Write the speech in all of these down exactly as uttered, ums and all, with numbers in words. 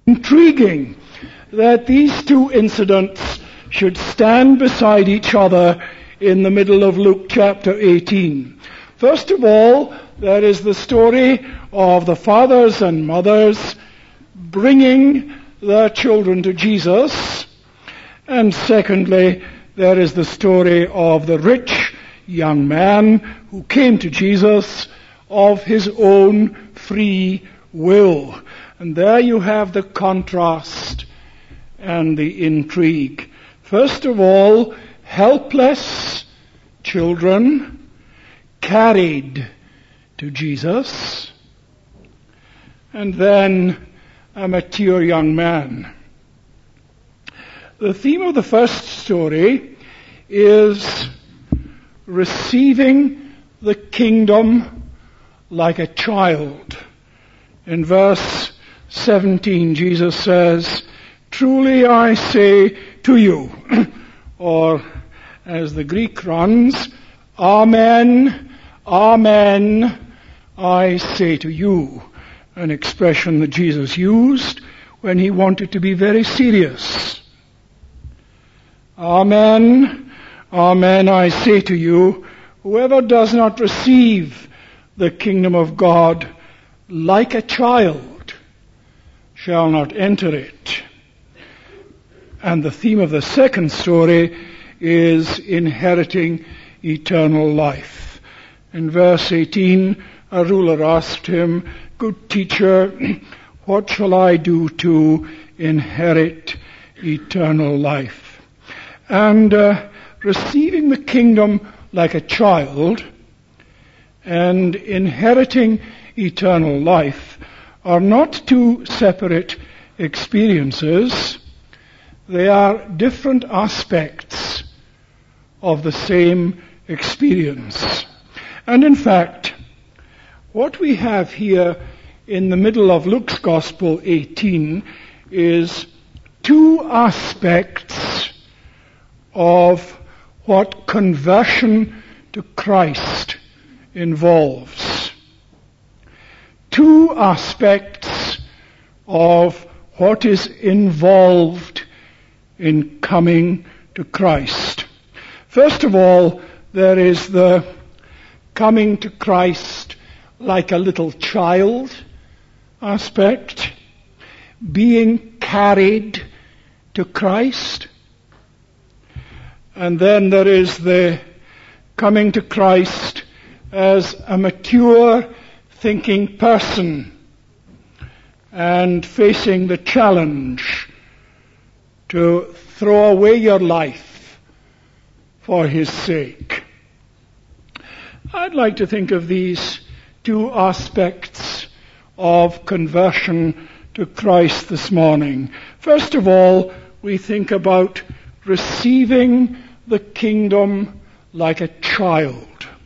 Intriguing that these two incidents should stand beside each other in the middle of Luke chapter eighteen. First of all, there is the story of the fathers and mothers bringing their children to Jesus. And secondly, there is the story of the rich young man who came to Jesus of his own free will. And there you have the contrast and the intrigue. First of all, helpless children carried to Jesus, and then a mature young man. The theme of the first story is receiving the kingdom like a child. In verse seventeen, Jesus says, "Truly I say to you," or as the Greek runs, "Amen, amen, I say to you," an expression that Jesus used when he wanted to be very serious. "Amen, amen, I say to you, whoever does not receive the kingdom of God like a child shall not enter it." And the theme of the second story is inheriting eternal life. In verse eighteen, a ruler asked him, "Good teacher, what shall I do to inherit eternal life?" And uh, receiving the kingdom like a child and inheriting eternal life are not two separate experiences. They are different aspects of the same experience. And in fact, what we have here in the middle of Luke's Gospel eighteen is two aspects of what conversion to Christ involves. Two aspects of what is involved in coming to Christ. First of all, there is the coming to Christ like a little child aspect, being carried to Christ. And then there is the coming to Christ as a mature, thinking person and facing the challenge to throw away your life for his sake. I'd like to think of these two aspects of conversion to Christ this morning. First of all, we think about receiving the kingdom like a child.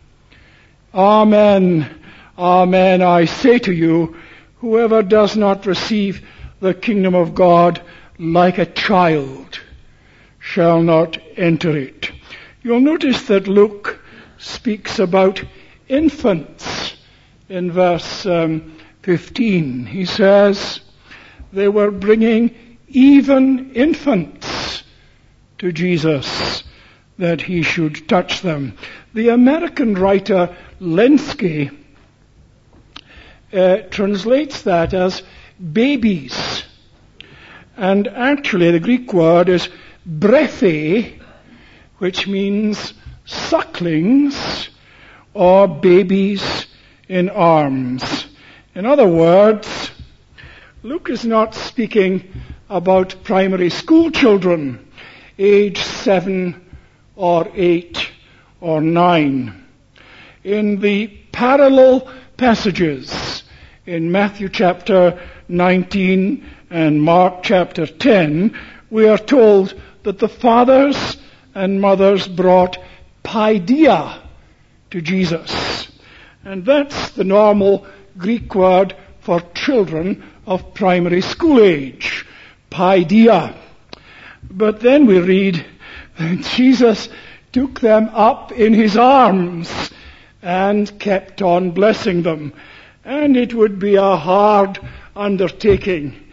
Amen, amen, I say to you, whoever does not receive the kingdom of God like a child shall not enter it. You'll notice that Luke speaks about infants in verse um, fifteen. He says they were bringing even infants to Jesus that he should touch them. The American writer Lenski uh, translates that as babies. And actually the Greek word is brephe, which means sucklings or babies in arms. In other words, Luke is not speaking about primary school children, age seven or eight or nine. In the parallel passages in Matthew chapter nineteen and Mark chapter ten, we are told that the fathers and mothers brought paideia to Jesus. And that's the normal Greek word for children of primary school age, paideia. But then we read that Jesus took them up in his arms and kept on blessing them. And it would be a hard undertaking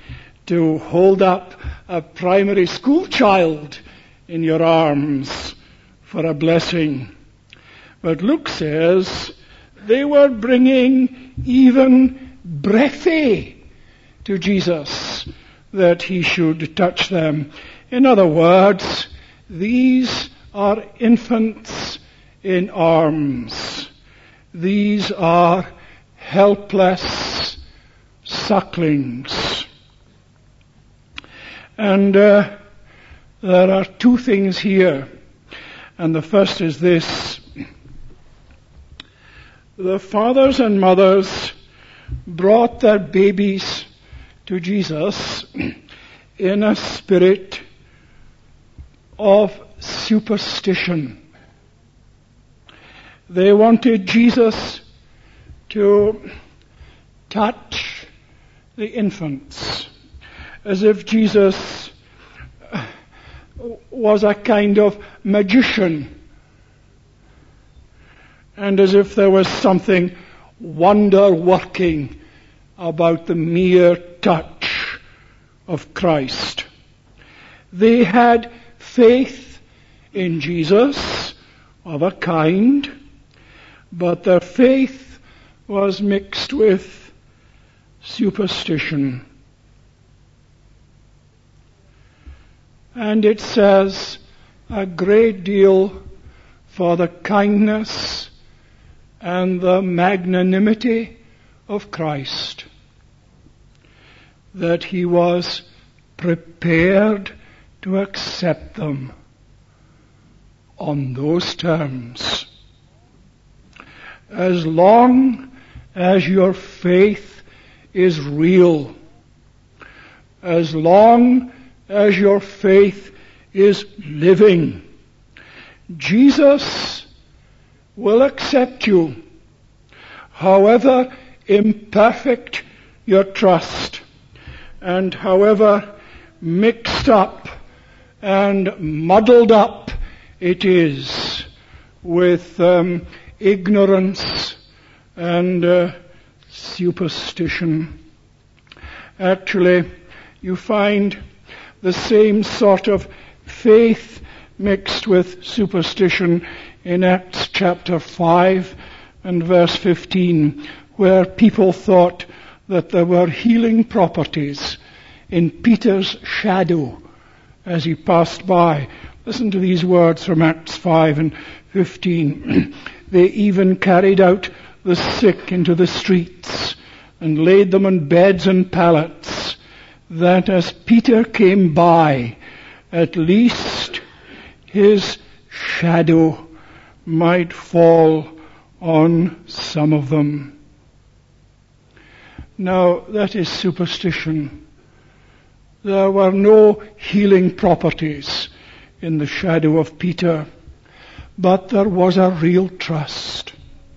to hold up a primary school child in your arms for a blessing. But Luke says they were bringing even breathae to Jesus that he should touch them. In other words, these are infants in arms. These are helpless sucklings. And uh, there are two things here. And the first is this. The fathers and mothers brought their babies to Jesus in a spirit of superstition. They wanted Jesus to touch the infants, as if Jesus was a kind of magician, and as if there was something wonder-working about the mere touch of Christ. They had faith in Jesus of a kind, but their faith was mixed with superstition. And it says a great deal for the kindness and the magnanimity of Christ, that he was prepared to accept them on those terms. As long as your faith is real, as long as your faith is living, Jesus will accept you, however imperfect your trust, and however mixed up and muddled up it is with um, ignorance and uh, superstition. Actually, you find the same sort of faith mixed with superstition in Acts chapter five and verse fifteen, where people thought that there were healing properties in Peter's shadow as he passed by. Listen to these words from Acts five and fifteen. They even carried out the sick into the streets and laid them on beds and pallets, that as Peter came by, at least his shadow might fall on some of them. Now, that is superstition. There were no healing properties in the shadow of Peter, but there was a real trust.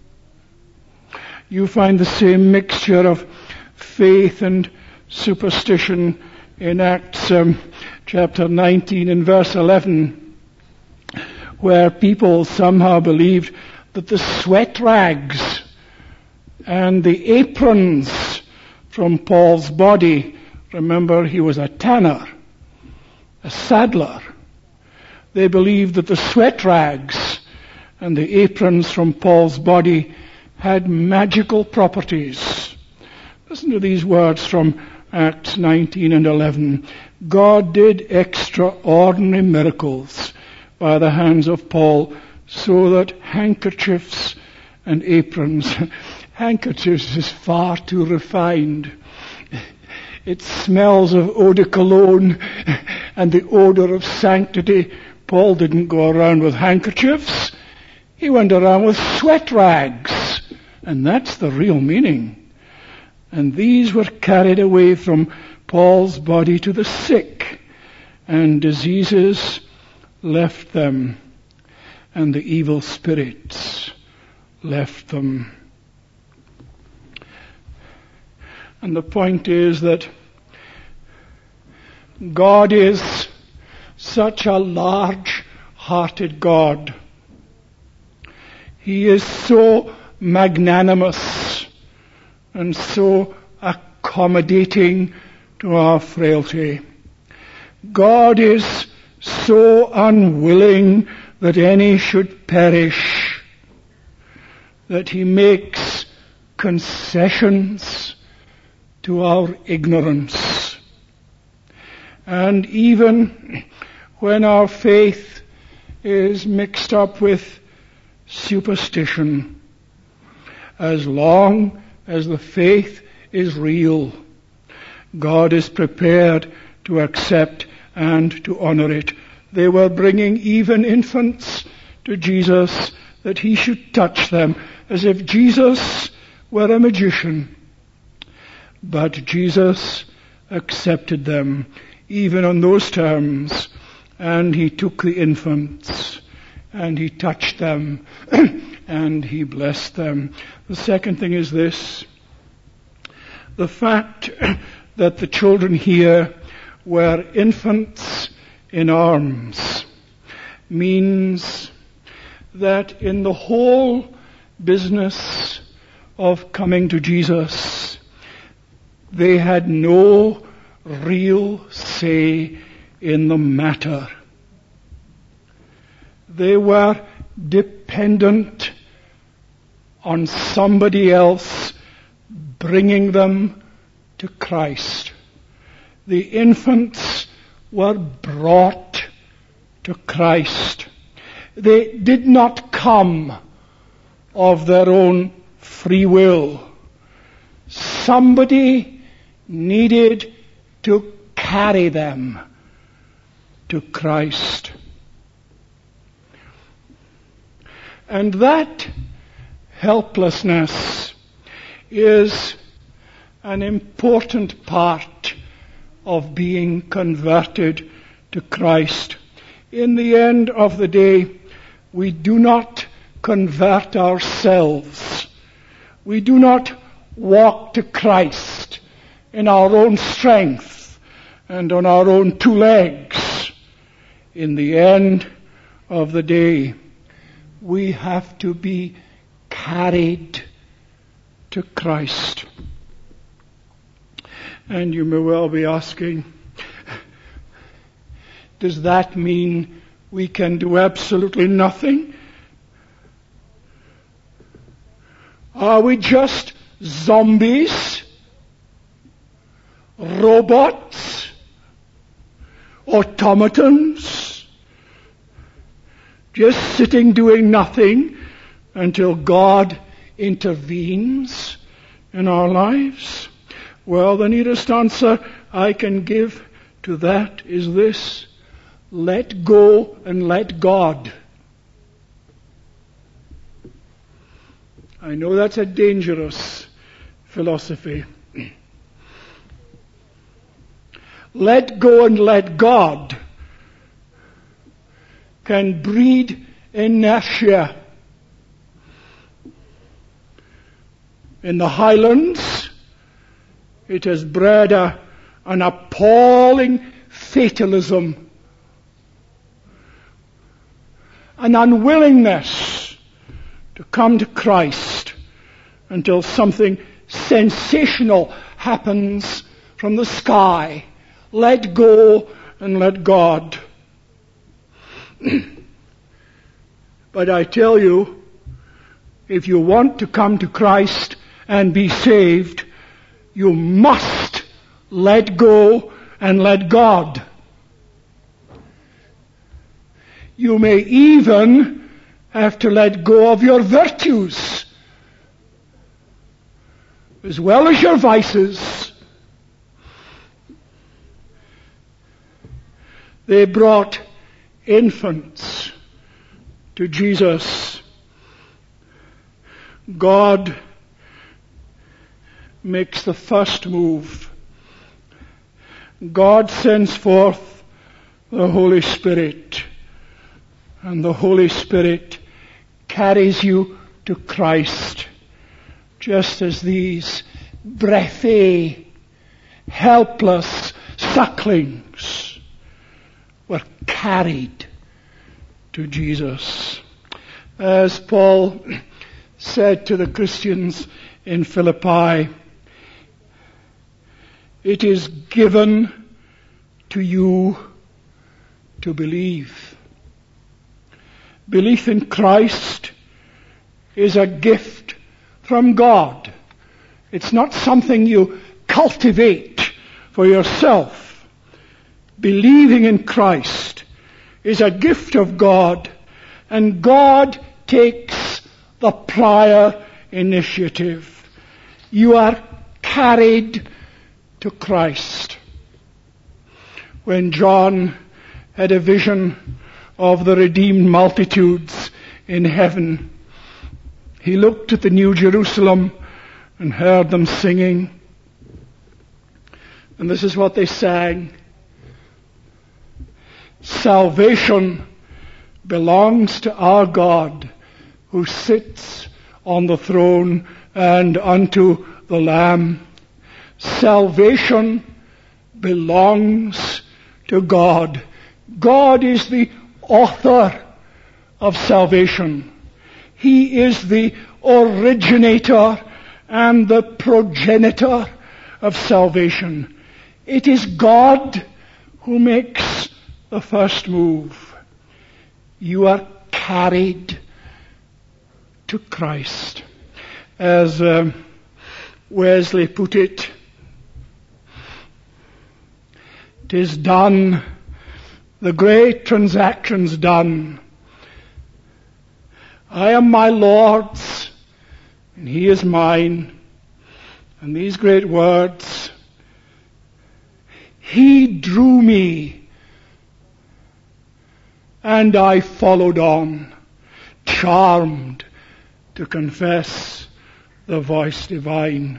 You find the same mixture of faith and superstition in Acts um, chapter nineteen and verse eleven, where people somehow believed that the sweat rags and the aprons from Paul's body, remember he was a tanner, a saddler, they believed that the sweat rags and the aprons from Paul's body had magical properties. Listen to these words from Acts nineteen and eleven. God did extraordinary miracles by the hands of Paul, so that handkerchiefs and aprons, handkerchiefs is far too refined. It smells of eau de cologne and the odor of sanctity. Paul didn't go around with handkerchiefs. He went around with sweat rags. And that's the real meaning. And these were carried away from Paul's body to the sick, and diseases left them, and the evil spirits left them. And the point is that God is such a large-hearted God. He is so magnanimous and so accommodating to our frailty. God is so unwilling that any should perish that he makes concessions to our ignorance. And even when our faith is mixed up with superstition, as long as the faith is real, God is prepared to accept and to honor it. They were bringing even infants to Jesus that he should touch them, as if Jesus were a magician. But Jesus accepted them even on those terms, and he took the infants and he touched them and he blessed them. The second thing is this: the fact that the children here were infants in arms means that in the whole business of coming to Jesus, they had no real say in the matter. They were dependent on somebody else bringing them to Christ. The infants were brought to Christ. They did not come of their own free will. Somebody needed to carry them to Christ. And that helplessness is an important part of being converted to Christ. In the end of the day, we do not convert ourselves. We do not walk to Christ in our own strength and on our own two legs. In the end of the day, we have to be carried to Christ. And you may well be asking, does that mean we can do absolutely nothing? Are we just zombies? Robots? Automatons? Just sitting doing nothing until God intervenes in our lives? Well, the nearest answer I can give to that is this: let go and let God. I know that's a dangerous philosophy. Let go and let God can breed inertia. In the Highlands, it has bred a, an appalling fatalism, an unwillingness to come to Christ until something sensational happens from the sky. Let go and let God. But I tell you, if you want to come to Christ and be saved, you must let go and let God. You may even have to let go of your virtues as well as your vices. They brought infants to Jesus. God makes the first move. God sends forth the Holy Spirit, and the Holy Spirit carries you to Christ, just as these breathy, helpless sucklings were carried to Jesus. As Paul said to the Christians in Philippi, It is given to you to believe. Belief in Christ is a gift from God. It's not something you cultivate for yourself. Believing in Christ is a gift of God, and God takes the prior initiative. You are carried to Christ. When John had a vision of the redeemed multitudes in heaven, he looked at the New Jerusalem and heard them singing. And this is what they sang. Salvation belongs to our God, who sits on the throne, and unto the Lamb. Salvation belongs to God. God is the author of salvation. He is the originator and the progenitor of salvation. It is God who makes the first move. You are carried to Christ. As uh, Wesley put it, "'Tis done, the great transaction's done. I am my Lord's, and He is mine." And these great words, He drew me, and I followed on, charmed to confess the voice divine.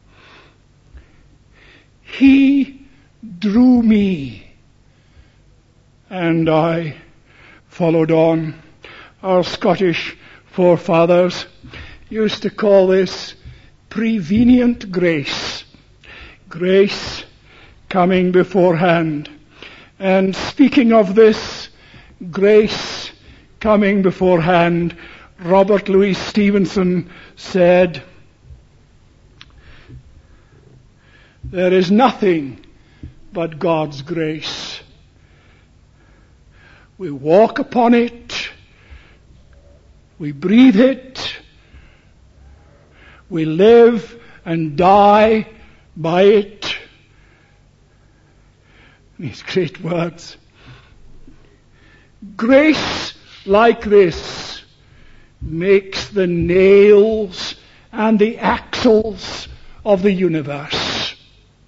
He drew me, and I followed on. Our Scottish forefathers used to call this prevenient grace. Grace coming beforehand. And speaking of this grace coming beforehand, Robert Louis Stevenson said, "There is nothing but God's grace. We walk upon it, we breathe it, we live and die by it." These great words. Grace like this makes the nails and the axles of the universe.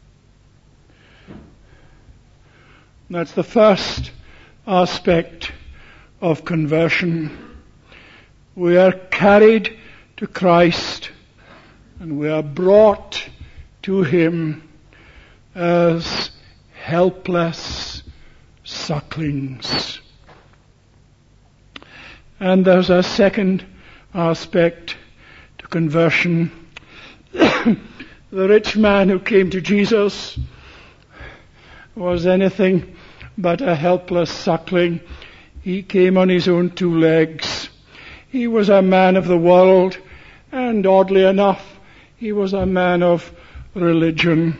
That's the first aspect of conversion. We are carried to Christ, and we are brought to Him as helpless sucklings. And there's a second aspect to conversion. The rich man who came to Jesus was anything but a helpless suckling. He came on his own two legs. He was a man of the world, and oddly enough, he was a man of religion.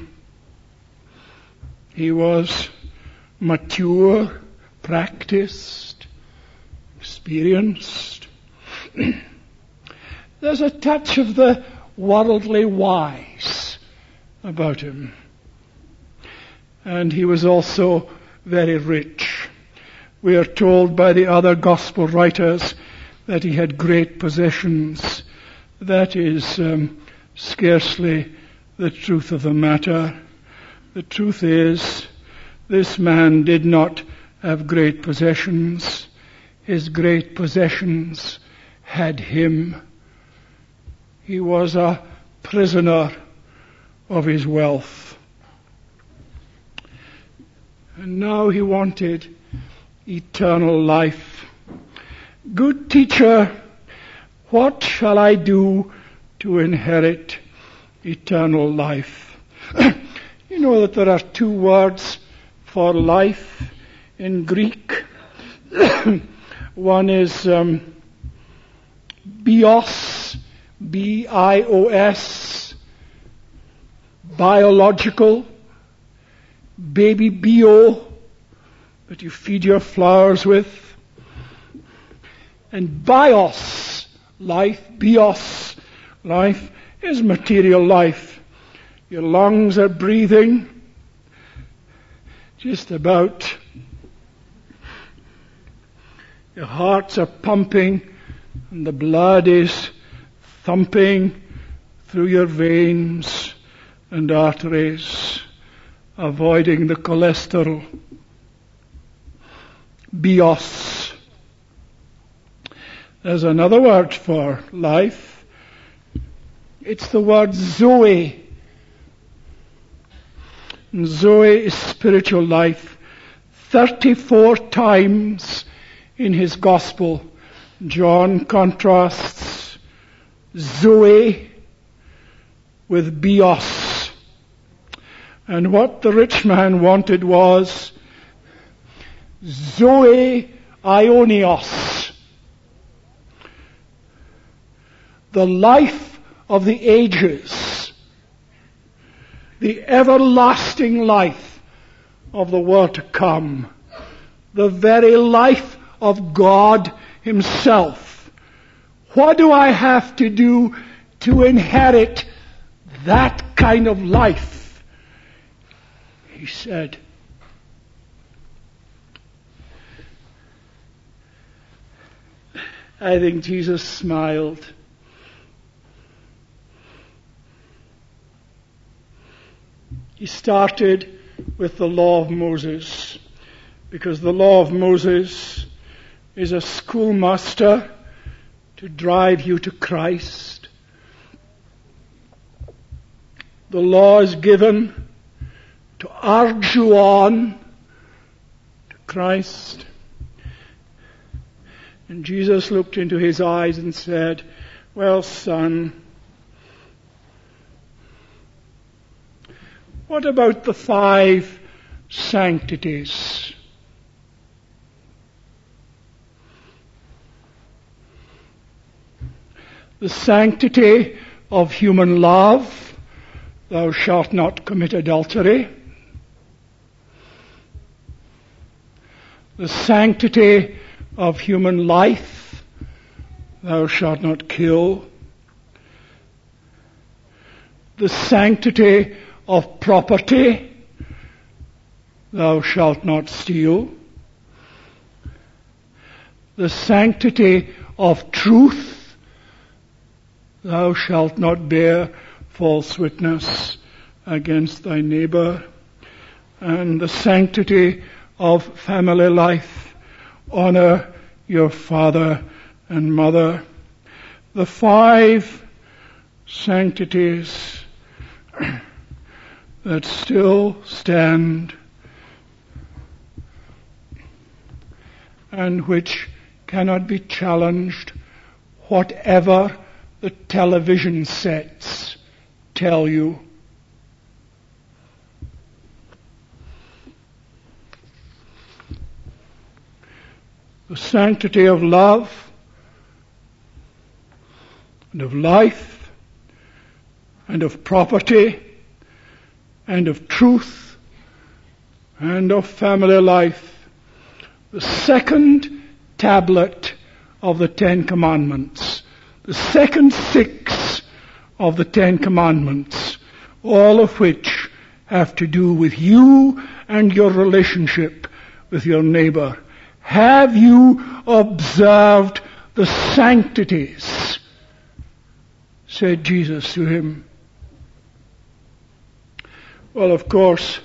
He was mature, practiced, experienced. There's a touch of the worldly wise about him. And he was also very rich. We are told by the other gospel writers that he had great possessions. That is um, scarcely the truth of the matter. The truth is, this man did not have great possessions. His great possessions had him. He was a prisoner of his wealth. And now he wanted eternal life. "Good teacher, what shall I do to inherit eternal life?" You know that there are two words for life in Greek. One is um, bios, B I O S, biological baby bio that you feed your flowers with. And bios, life, bios, life is material life. Your lungs are breathing just about. Your hearts are pumping and the blood is thumping through your veins and arteries, avoiding the cholesterol. Bios. There's another word for life. It's the word Zoe. And Zoe is spiritual life. thirty-four times in his gospel, John contrasts Zoe with bios. And what the rich man wanted was Zoe Ionios, the life of the ages, the everlasting life of the world to come, the very life of God himself. What do I have to do to inherit that kind of life? He said, I think Jesus smiled. He started with the law of Moses, because the law of Moses is a schoolmaster to drive you to Christ. The law is given to urge you on to Christ. And Jesus looked into his eyes and said, well, son, what about the five sanctities? The sanctity of human love, thou shalt not commit adultery. The sanctity of human life, thou shalt not kill. The sanctity of property, thou shalt not steal. The sanctity of truth, thou shalt not bear false witness against thy neighbor. And the sanctity of family life, honor your father and mother. The five sanctities that still stand and which cannot be challenged, whatever the television sets tell you. The sanctity of love and of life and of property and of truth and of family life. The second tablet of the Ten Commandments. The second six of the Ten Commandments. All of which have to do with you and your relationship with your neighbor. Have you observed the sanctities? Said Jesus to him. Well, of course,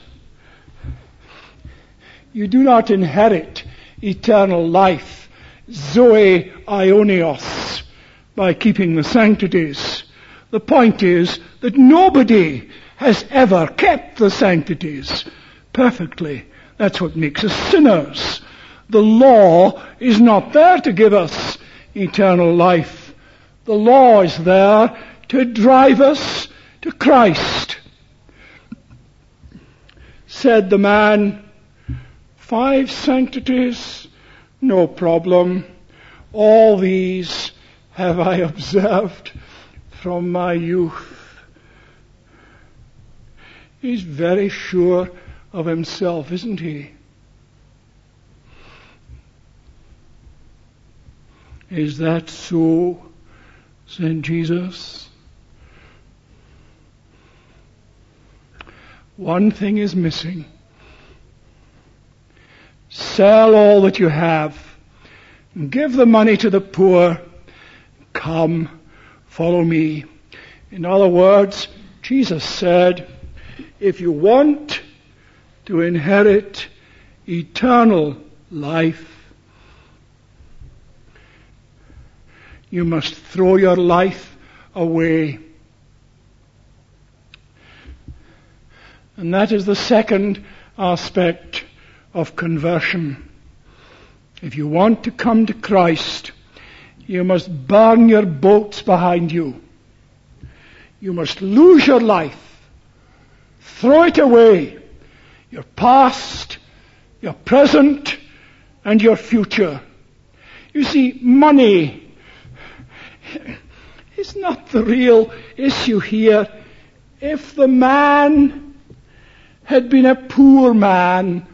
you do not inherit eternal life, Zoe Ionios, by keeping the sanctities. The point is that nobody has ever kept the sanctities perfectly. That's what makes us sinners. The law is not there to give us eternal life. The law is there to drive us to Christ. Said the man, five sanctities, no problem. All these have I observed from my youth. He's very sure of himself, isn't he? Is that so, Saint Jesus? One thing is missing. Sell all that you have and give the money to the poor. Come, follow me. In other words, Jesus said, if you want to inherit eternal life, you must throw your life away. And that is the second aspect of conversion. If you want to come to Christ, you must burn your boats behind you. You must lose your life. Throw it away. Your past, your present, and your future. You see, money is not the real issue here. If the man had been a poor man,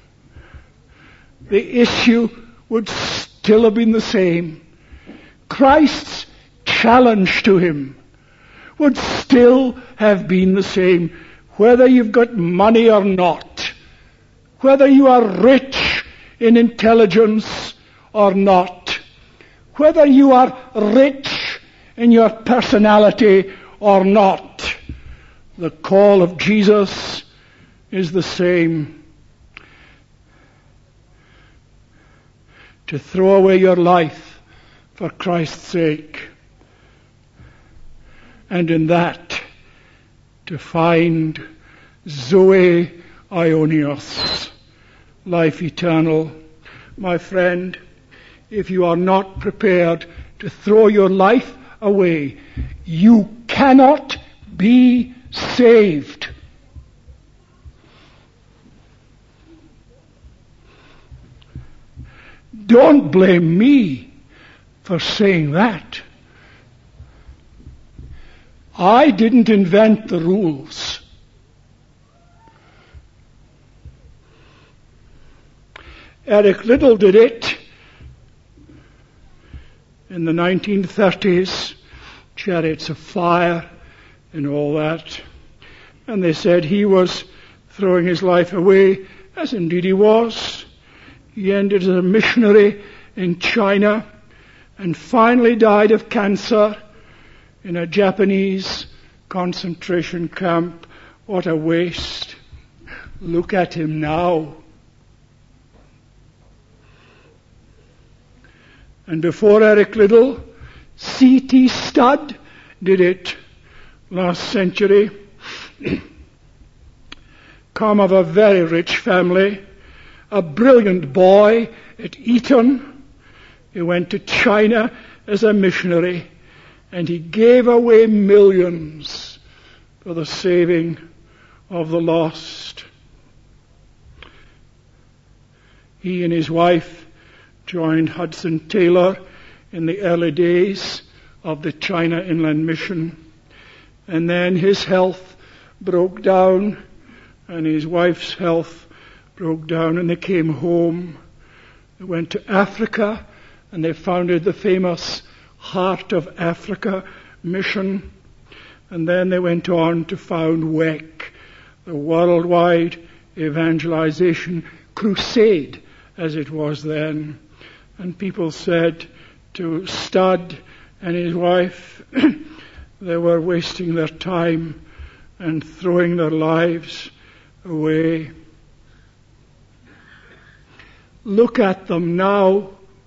the issue would still have been the same. Christ's challenge to him would still have been the same, whether you've got money or not, whether you are rich in intelligence or not, whether you are rich in your personality or not. The call of Jesus is the same. To throw away your life for Christ's sake. And in that, to find Zoe Ionios, life eternal. My friend, if you are not prepared to throw your life away, you cannot be saved. Don't blame me for saying that. I didn't invent the rules. Eric Liddell did it in the nineteen thirties, Chariots of Fire and all that. And they said he was throwing his life away, as indeed he was. He ended as a missionary in China and finally died of cancer in a Japanese concentration camp. What a waste. Look at him now. And before Eric Liddell, C T Studd did it last century. Come of a very rich family, a brilliant boy at Eton. He went to China as a missionary, and he gave away millions for the saving of the lost. He and his wife joined Hudson Taylor in the early days of the China Inland Mission. And then his health broke down, and his wife's health broke down, and they came home. They went to Africa, and they founded the famous Heart of Africa mission. And then they went on to found W E C, the Worldwide Evangelization Crusade, as it was then. And people said to Studd and his wife, they were wasting their time and throwing their lives away. Look at them now.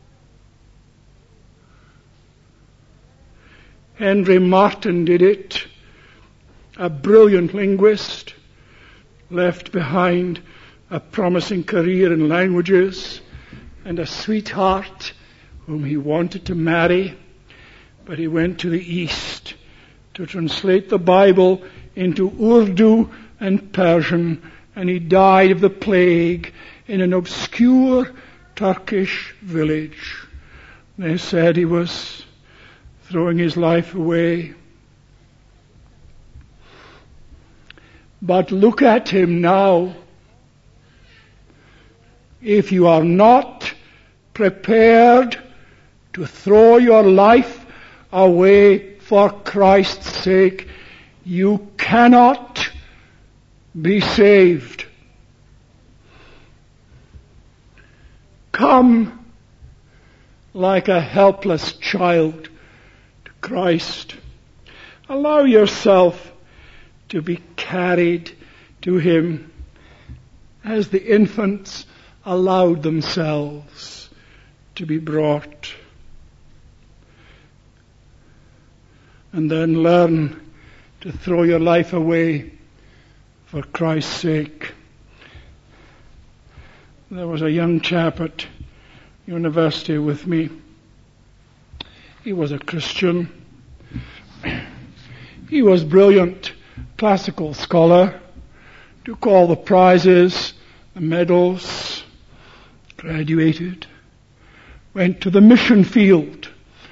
Henry Martin did it, a brilliant linguist, left behind a promising career in languages and a sweetheart whom he wanted to marry, but he went to the East to translate the Bible into Urdu and Persian, and he died of the plague in an obscure Turkish village. They said he was throwing his life away. But look at him now. If you are not prepared to throw your life away for Christ's sake, you cannot be saved. Come like a helpless child to Christ. Allow yourself to be carried to Him as the infants allowed themselves to be brought. And then learn to throw your life away for Christ's sake. There was a young chap at university with me. He was a Christian. He was brilliant classical scholar, took all the prizes, the medals, graduated, went to the mission field.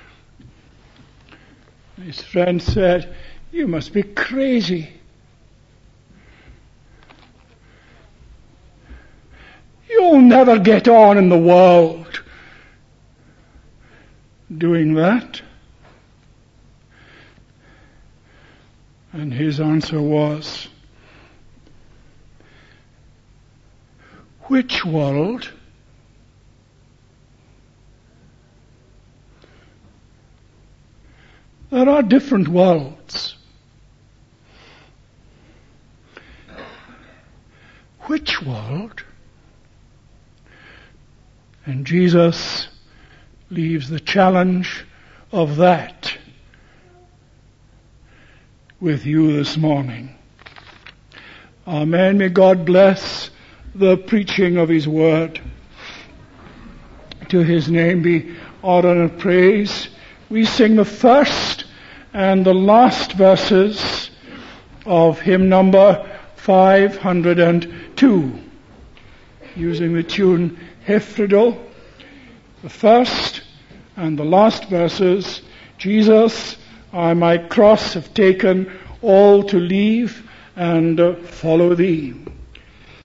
His friend said, "You must be crazy. You'll never get on in the world doing that." And his answer was, "Which world?" There are different worlds. Which world? And Jesus leaves the challenge of that with you this morning. Amen. May God bless the preaching of His word. To His name be honor and praise. We sing the first and the last verses of hymn number five hundred two, using the tune Heffredel. The first and the last verses: Jesus, I my cross have taken, all to leave and uh, follow Thee.